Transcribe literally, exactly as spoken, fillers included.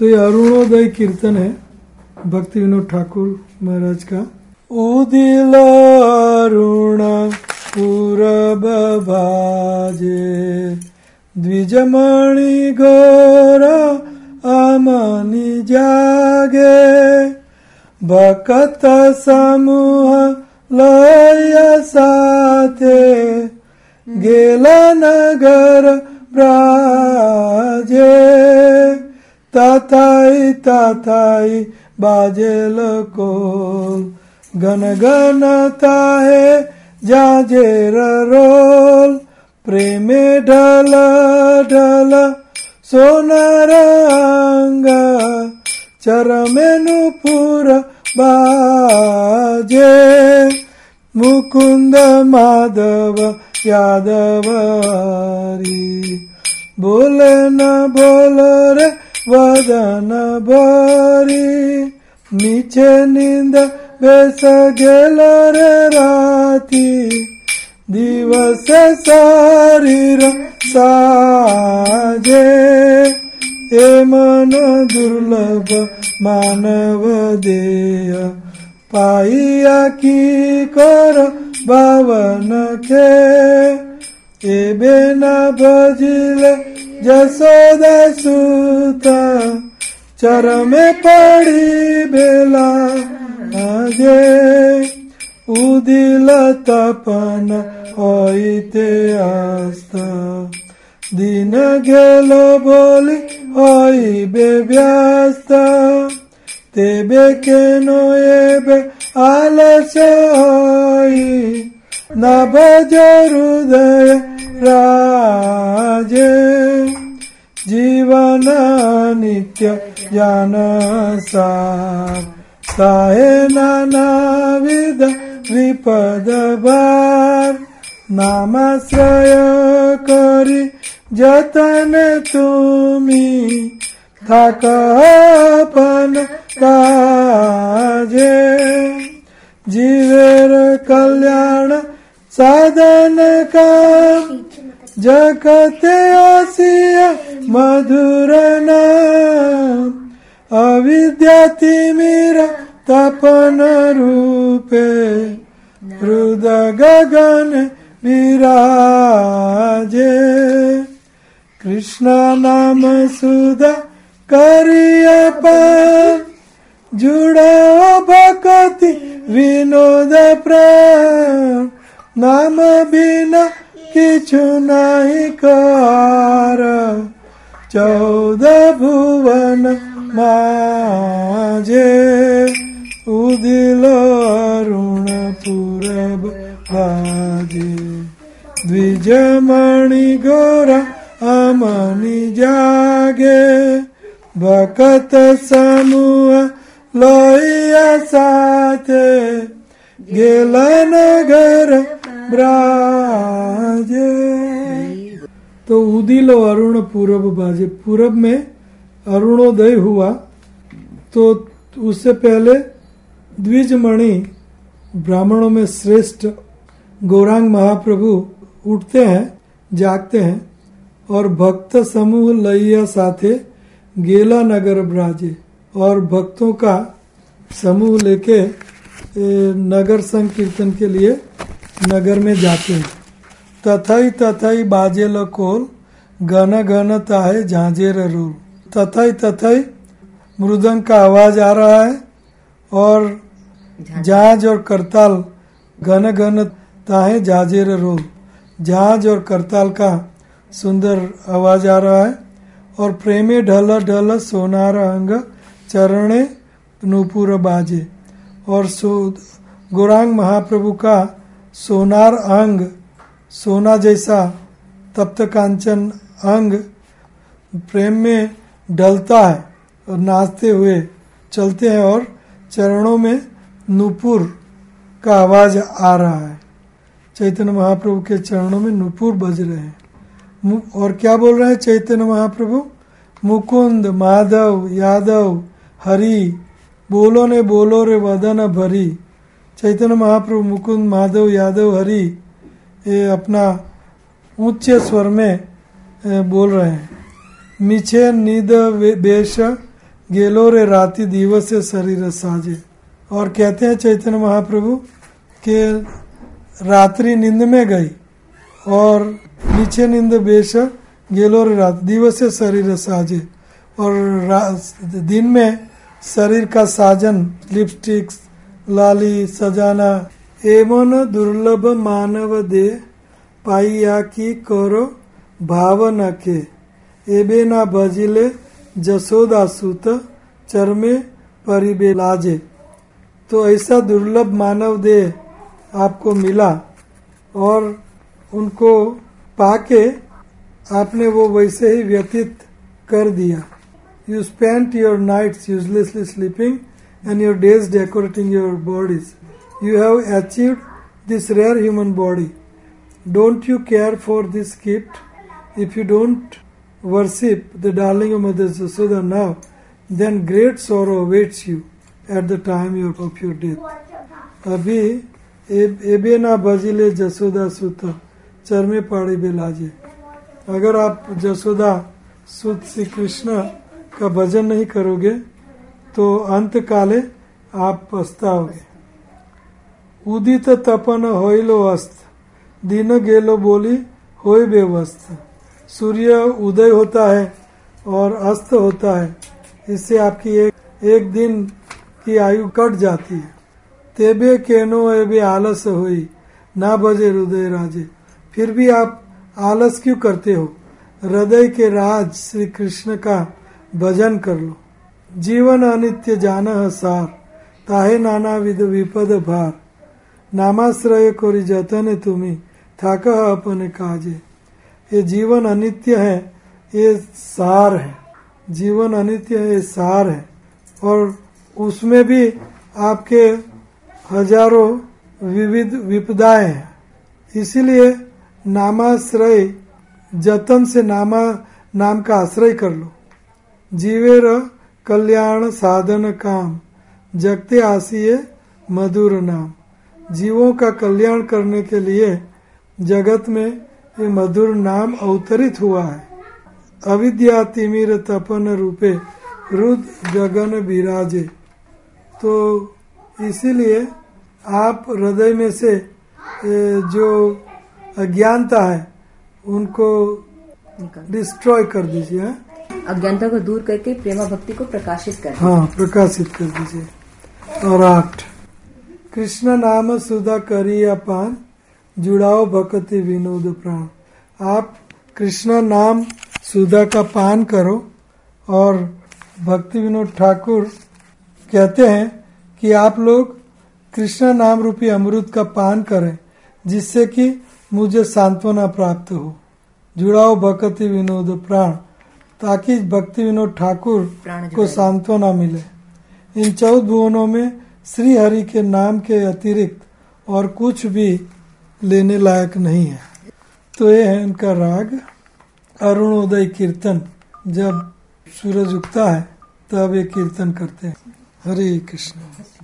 तो ये अरुणोदय कीर्तन है भक्ति विनोद ठाकुर महाराज का। उदिल अरुण पूरब भाजे द्विजमणि गौर अमनि जागे भक्त समूह लय साथे गेला नगर ब्राजे तथाई तथाई बाजेल कोल गन गन ताहे जाजेर रोल प्रेमे ढल ढल सोनार अंग चरमे नुपुर बाजे मुकुंद माधव यादव हरि बोले न बोल रे वदन भरी नीचे नींद बेस गेल रे राती दिवस शरीर साजे ए मन दुर्लभ मानव देय पाइया की कर बावन के एबे न बजिले जसोदा सुता चरमे पड़ी बेला आजे उदिल तपन होइते आस्था दिन गेलो बोली होइबे व्यस्त तेबे केनो एबे आलस होई नभ हृदय राजे जीवन नित्य ज्ञान सार साहे नानाविध विपद बार नामाश्रय करी जतन तुमी थाकपन काजे जीवेर कल्याण साधन का जगते आसिया मधुर नाम अविद्या तिमिर तपन रूपे हृदय गगन विराजे कृष्ण नाम सुधा करिया पार जुड़ाओ भक्ति विनोद प्राण नाम बिना किछु नहीं कार चौदह भुवन माजे उदिल अरुण पूरब भाजे द्विजमणि गौरा अमनि जागे भक्त समूह लोहिया साथे गेला नगर ब्राजे। तो उदिल अरुण पूरब बाजे, पूरब में अरुणोदय हुआ तो उससे पहले द्विजमणि ब्राह्मणों में श्रेष्ठ गौरांग महाप्रभु उठते हैं, जागते हैं और भक्त समूह लैया साथे गेला नगर ब्राजे और भक्तों का समूह लेके नगर संकीर्तन के लिए नगर में जाते हैं। तथाई तथाई बाजेल कोल गन गन ताहे झांझेर रोल। तथाई तथाई मृदंग का आवाज आ रहा है और झांझ और करताल घन घन ताहे झांझेर रोल। झांझ और करताल का सुंदर आवाज आ रहा है और प्रेमे ढल ढल सोनार अंग चरणे नूपुर बाजे और गौरांग महाप्रभु का सोनार अंग सोना जैसा तप्त कांचन अंग प्रेम में ढलता है और नाचते हुए चलते हैं और चरणों में नूपुर का आवाज आ रहा है। चैतन्य महाप्रभु के चरणों में नूपुर बज रहे हैं और क्या बोल रहे हैं चैतन्य महाप्रभु? मुकुंद माधव यादव हरि बोलो ने बोलो रे वदन भरी। चैतन्य महाप्रभु मुकुंद माधव यादव हरि ये अपना ऊंचे स्वर में बोल रहे हैं। मिछे निद बेश गेलो रे राति दिवस से शरीर साजे। और कहते हैं चैतन्य महाप्रभु कि रात्रि नींद में गई और नीचे नींद बेश गेलो रे रात दिवस से शरीर साजे। और दिन में शरीर का साजन लिपस्टिक लाली सजाना। एवं दुर्लभ मानव दे पाइया की करो भावना के एबे ना बजिले जसोदा सुत चरमे परिबे लाजे। तो ऐसा दुर्लभ मानव देह आपको मिला और उनको पाके आपने वो वैसे ही व्यतीत कर दिया। You spent your nights uselessly sleeping and your days decorating your bodies. You have achieved this rare human body. Don't you care for this gift? If you don't worship the darling of Mother Jasoda now, then great sorrow awaits you at the time of your death. अभी एबे ना बजिले जसोदा सुत चरमे पाड़ी बेलाजे। अगर आप जसोदा सुत श्री कृष्ण का भजन नहीं करोगे तो अंत काले आप पछताओगे। उदित तपन होइलो अस्त दिन गेलो बोली होय बेवस्त। सूर्य उदय होता है और अस्त होता है, इससे आपकी एक, एक दिन की आयु कट जाती है। तेबे केनो एबे आलस होई ना बजे हृदय राजे। फिर भी आप आलस क्यों करते हो? हृदय के राज श्री कृष्ण का भजन कर लो। जीवन अनित्य जानह सार ताहे नाना विध विपद भार। नामाश्रय कोरि जतन तुम्ही थाकह अपने काजे। ये जीवन अनित्य है, ये सार है। जीवन अनित्य है, ये सार है। और उसमें भी आपके हजारों विविध विपदाएं हैं। इसीलिए नामाश्रय जतन से नामा नाम का आश्रय कर लो। जीवेर कल्याण साधन काम जगते आसिए मधुर नाम। जीवों का कल्याण करने के लिए जगत में ये मधुर नाम अवतरित हुआ है। अविद्या तिमिर तपन रूपे रुद्र गगन विराजे। तो इसीलिए आप हृदय में से जो अज्ञानता है उनको डिस्ट्रॉय कर दीजिए। अज्ञानता को दूर करके प्रेमा भक्ति को प्रकाशित कर हाँ प्रकाशित कर दीजिए। और आठ कृष्ण नाम सुधा करिया पान जुड़ाओ भक्ति विनोद प्राण। आप कृष्ण नाम सुधा का पान करो। और भक्ति विनोद ठाकुर कहते हैं कि आप लोग कृष्ण नाम रूपी अमृत का पान करें जिससे कि मुझे सांत्वना प्राप्त हो। जुड़ाओ भक्ति विनोद प्राण, ताकि भक्ति विनोद ठाकुर को सांत्वना मिले। इन चौदह भुवनों में श्री हरि के नाम के अतिरिक्त और कुछ भी लेने लायक नहीं है। तो ये है इनका राग अरुणोदय कीर्तन। जब सूरज उगता है तब ये कीर्तन करते हैं। हरे कृष्ण।